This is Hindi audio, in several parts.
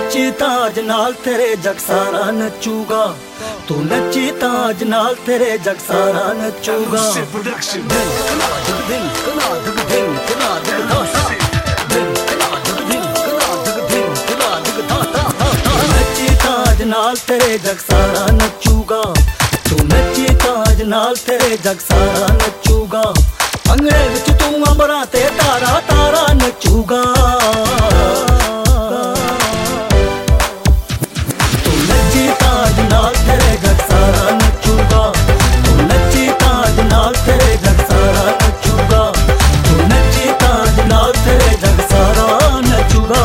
नची ताज नाल तेरे जग सारा नचूगा, तू नची ताज नाल तेरे जग सारा नचूगा। नची ताज नाल तेरे जग सारा नचूगा, तू नची ताज नाल तेरे जग सारा नचूगा। अंगड़े विच तू अंबरां ते तारा तारा नचूगा। तू नची ताज नाल तेरे जग सारा नचूगा, तू नची ताज नाल तेरे जग सारा नचूगा, तू नची ताज नाल तेरे जग सारा नचूगा।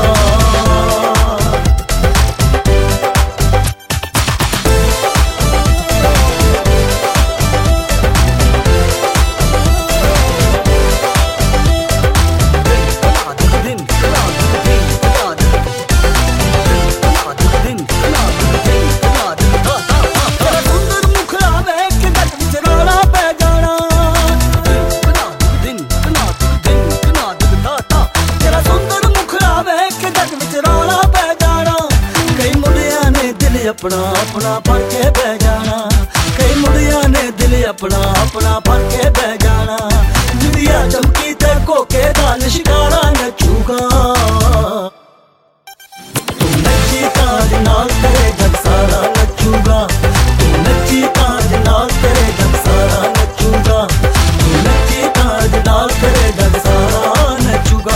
अपना अपना फड़ के बह जाना, कई मुड़िया ने दिल अपना अपना फड़ के बह जाना। दुनिया चमकी ते कोके दाल शिकारा नचूगा। तू नची ताज नाल तेरे जग सारा नचूगा, तू नची ताज नाल तेरे जग सारा नचूगा, तू नची ताज नाल तेरे जग सारा नचूगा।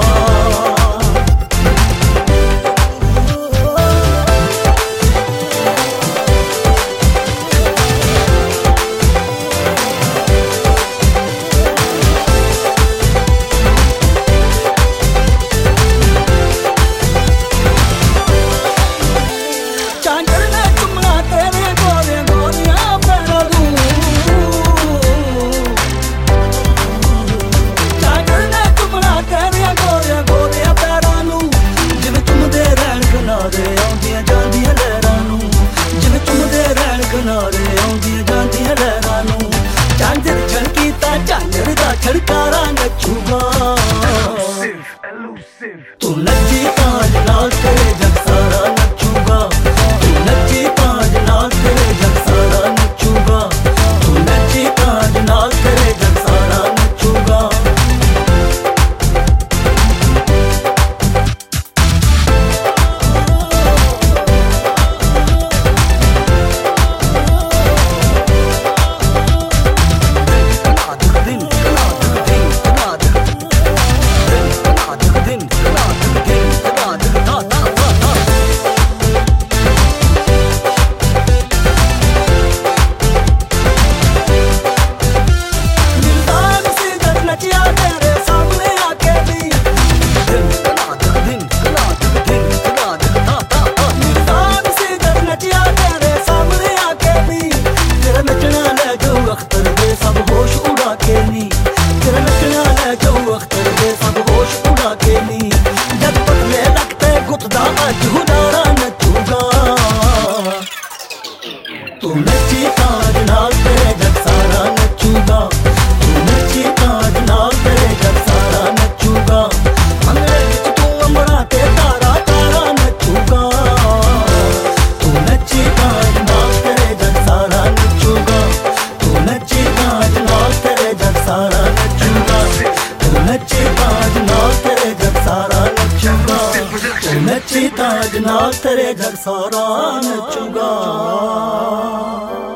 छड़कारा नचूगा। तू नची ताज नाल तेरे जग सारा नचूगा, तू नची ताज नाल तेरे जग सारा नचूगा, तू नची ताज नाल तेरे जग सारा नचूगा। तू नची ताज नाल तेरे जग सारा नचूगा, तू नची ताज नाल तेरे जग सारा नचूगा। अंगड़े विच तू अंबरां ते तारा तारा नचूगा। तू नची ताज नाल तेरे जग सारा नचूगा, तू नची ताज नाल तेरे जग सारा नचूगा, तू नची ताज नाल तेरे जग सारा नचूगा, तू नची ताज नाल तेरे जग सारा नचूगा।